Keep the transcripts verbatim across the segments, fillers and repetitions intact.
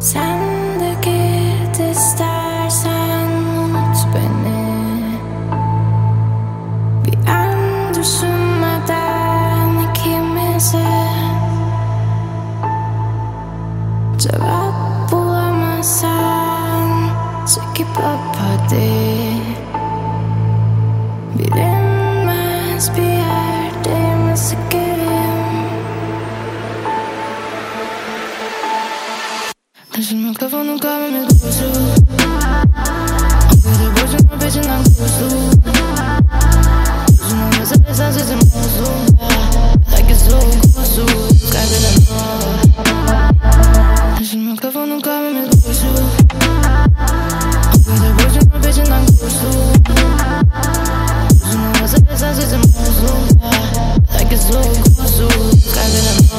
Sen de git istersen unut beni. Bir an düşünmeden ikimize cevap bulamazsan çekip öp hadi. Bilinmez bir yerdeyim sıkıyım. Düşünme kafanın kahvemi duyusu. Affede borcunun peşinden koştu. Uzun olmasa da sensizim olsun. Belki soğuk olsun. Kaybeden o. Düşünme kafanın kahvemi duyusu. Affede borcunun peşinden koştu. Uzun olmasa da sensizim olsun. Belki soğuk olsun. Kaybeden o.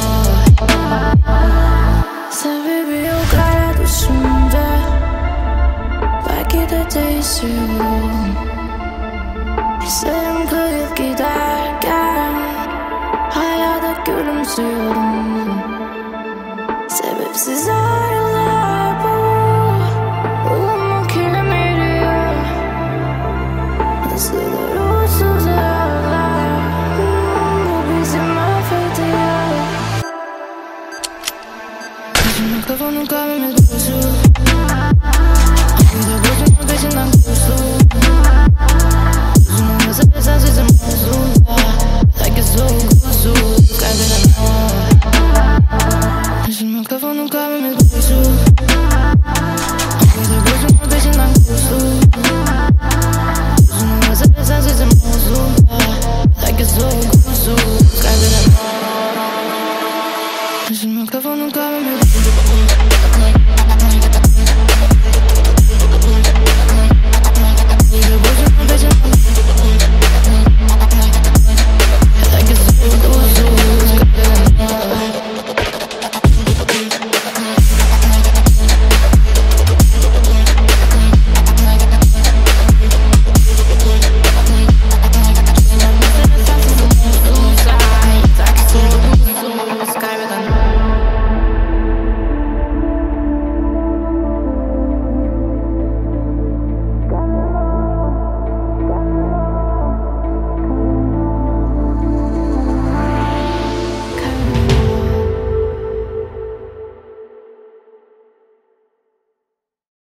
Sebebi yok hayat üstünde. Belki de değişiyorum. Hislerim kayıp giderken hala da gülümsüyorum. Sebepsiz ağrılar bu. Ruhumu kilim eriyor. Nasıldır uğursuz ağlar. Bu bizi mahvediyor. Düşünme kafanın kahvemi duyusu. Affede borcunun peşinden koştu. Uzun olmasa da sensizim olsun. Belki soğuk olsun. Kaybeden o. Düşünme kafanın kahvemi duyusu. Affede borcunun peşinden koştu. Uzun olmasa da sensizim olsun. Belki soğuk olsun.